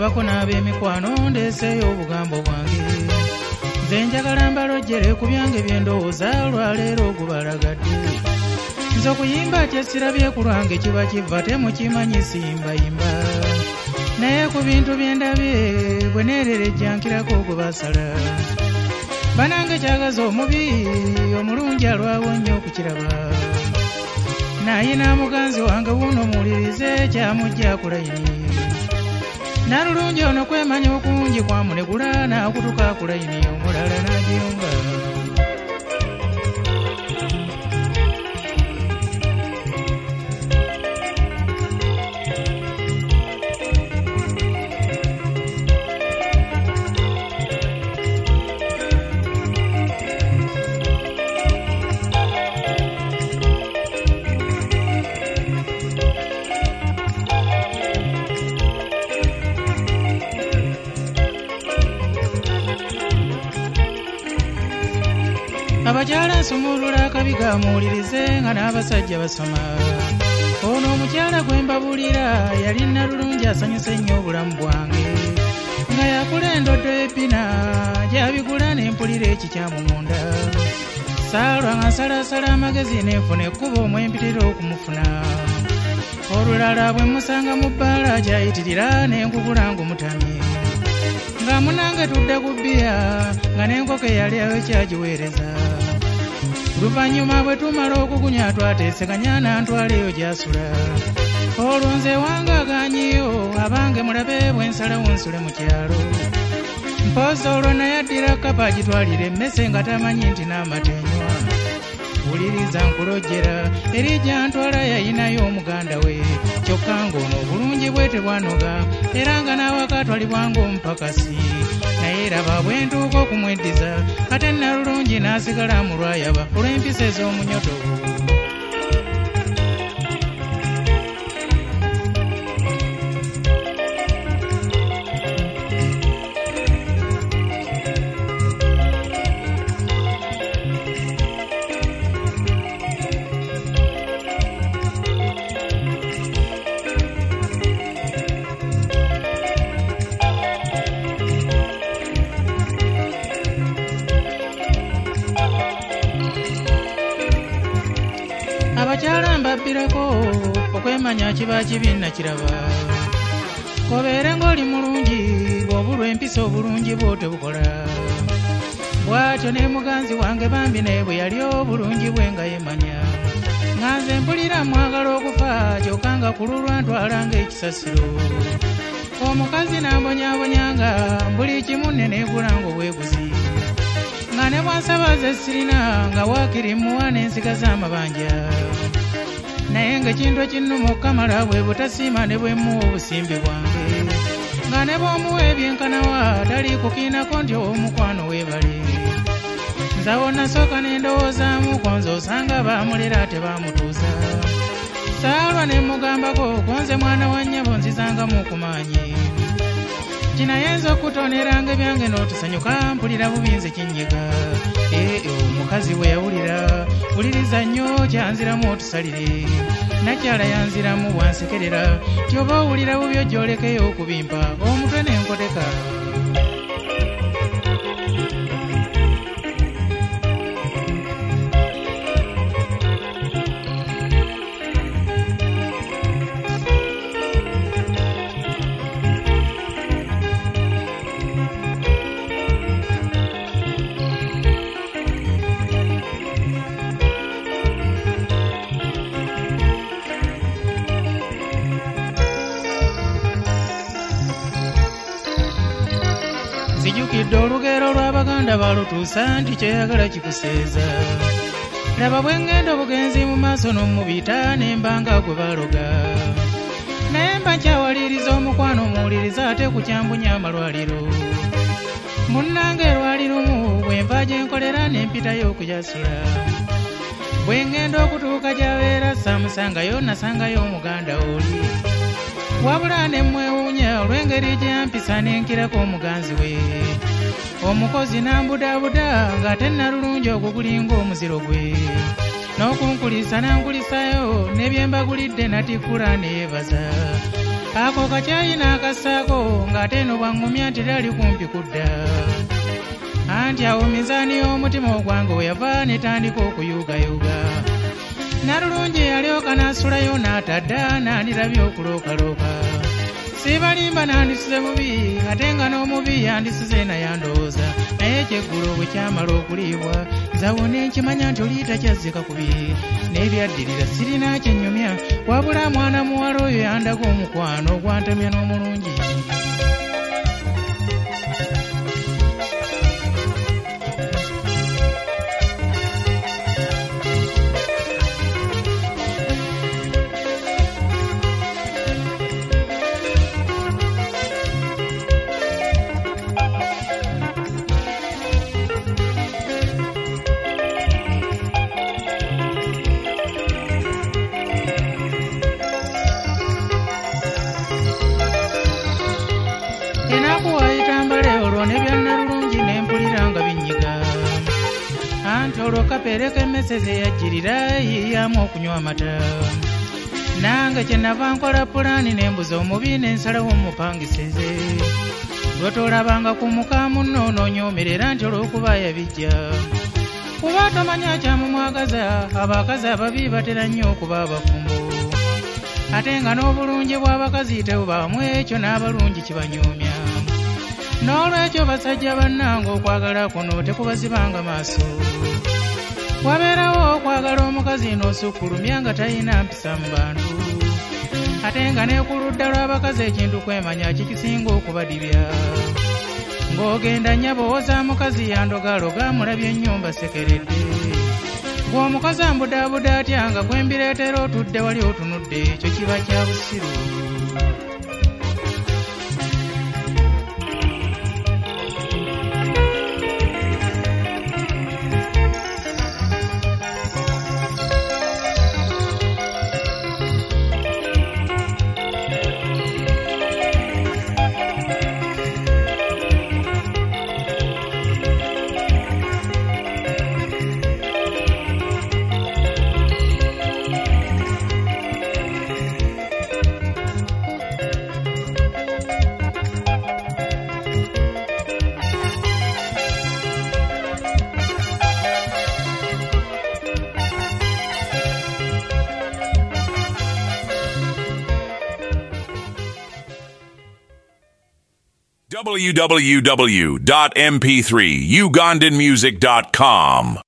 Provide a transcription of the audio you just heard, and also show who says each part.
Speaker 1: abako n'ab'emikwano ndeeseeyo obugambo bwange nze njagala mbalojjere ku byange byendowooza lwaleero ogubalagadde nze okuyimba kyesirabye ku lwange kiba kiva temukimanyi simbayimba naye ku bintu byendabye bwe neererejja nkirako ogubasala banange kyagaza omubi omulungi alwawo nnyo okukiraba nayina muganzi wange wuno muwulirize kyamujja ku layini nalulungi ono kwemanya okungi kwamunegula n'akutuka ku layini omulala n'agiyumba abakyala nsumulula akabiga muwulirize nga n'abasajja basoma ono omukyala gwe mbabulira yali nalulungi asanyusa ennyo obulamu bwange nga yakula endoddo ebina gyabigula n'empulira ekikyamu munda saalwa nga nsalasala amagezi n'enfuna ekkubo omwempitira okumufuna olulala bwe musanga mu bbaala kyayitirira n'enkugula ng'omutamye nga munange tudde ku bbiya nga n'enkoko eyali awo ekyagiweereza oluvannyuma bwe tumala okugunya twateeseganya nantwaleyo gy'asula olwo nze wange aganyiyo abange mulabe bwe nsalawo nsule mu kyalo mpoozi olwo naye addira kapa agitwalira emmese nga tamanyi nti n'amatenywa wuliriza nkulojjera eri gyantwala yayinayo omuganda we kyokka ng'ono obulungi bwe tebwanoga era nga n'awaka atwalibwanga omupakasi naye raba bwe ntuuka okumweddiza ate nalulungi n'asigala mu lwayaba olw'empisa ez'omunyoto abakyala mbabbirako okwemanya kiba kibi nakiraba kobeere ng'oli mulungi bw'obulwa empisa obulungi bwo tebukola bw'atyo ne muganzi wange bambi naye bwe yali obulungi bwe nga yemanya nga nze mpulira mwagala okufa kyokka nga kululwa ntwalanga ekisasiro omukazi n'ambonyabonyanga buli kimu nne neegulanga obweguzi nga ne bwansaba ze sirina nga waakiri muwa n'ensigaza amabanja naye ng'ekintu ekinnuma okukamala bwe butasiima ne bwe muwa obusimbi bwange nga ne bw'omuwa ebyenkanawa talikukiinako nti omukwano weebale nzawo nasooka n'endowoozaamuko nze osanga baamulera tebaamutuuza saalwa ne mugambako konze mwana wa nnyabo nzizangamu okumaanyi kinayinza okutoneranga ebyange n'otusanyuka mpulira bubi nze kinyiga omukazi bwe yawulira wuliriza nnyo kyanziramu otusalire nakyala yanziramu bwansekerera tyoba owulira bubi ojjolekeyo okubimpa omutwe n'enkoteka zijukidde olugero lw'abaganda balutuusa nti kyeyagala kikuseeza laba bwe ngenda obugenzi mu maaso n'omubita nembanga gwe baloga naye mba nkyawaliriza omukwano omuwuliriza ate ku kyambunya amalwaliro munnange erwalirumu bwe nva gye nkolera n'empitayo okujasula bwe ngenda okutuuka gy'abeera saamusangayo nasangayo omuganda oli wabula ne mwewuunya olw'engeri gye yampisa n'enkirako omuganzi we omukozi n'ambudaabuda ng'ate nalulungi ogwo gulinga omuziro gwe n'okunkulisa nankulisayo n'ebyembagulidde natikkula neyeebaza ako kakyayi n'akassaako ng'ate eno bwangumya nti tali kumpi kudda anti awo mizaani y'omutima ogwange we yava netandika okuyuugayuuga nalulungi yalyoka n'asulayo n'atadda n'andirabye okulookalooka siibalimba n'andisize bubi ate nga n'omubi yandisize nayandowooza naye ekyeggulo bwe kyamala okuliibwa zawone nkimanya nti oli takyazzika kubi n'ebyaddirira sirina kyennyumya wabula mwana muwala oyo yandaga omukwano ogwantamya n'omulungi olwo kapeereka emeseze eyajjirira yiyamu okunywa amata nange kyenava nkola pulaani nembuza omubi nensalawo mupangisize lwe tolabanga ku muka munno onoonyomerera nti olw'okuba yabijja kuba tomanya kyamumwagaza abakazi ababi batera nnyo okuba abafumbo ate nga n'obulungi bw'abakazi tebubaamu ekyo n'abalungi kibanyoomya n'olwekyo basajja bannange okwagala kuno tekubazibanga maaso wabeerawo okwagala omukazi n'osukkulumya nga talina mpisa mu bantu ate nga ne ku ludda lw'abakazi ekintu kwemanya kikisinga okubadibya ng'ogenda nnyabooza mukazi yandogaloga mulabye ennyumba sekeredde gw'omukazi ambudaabuda atya nga gwe mbireetera otudde wali otunudde ekyo kiba kya busiru
Speaker 2: www.mp3ugandanmusic.com